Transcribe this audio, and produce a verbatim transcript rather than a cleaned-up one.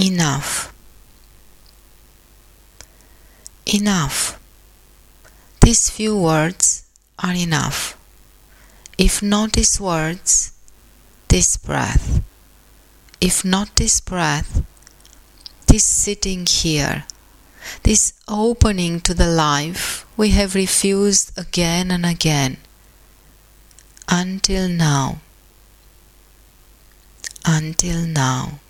enough, enough. These few words are enough. If not these words, this breath. If not this breath, this sitting here, this opening to the life we have refused again and again, until now, until now.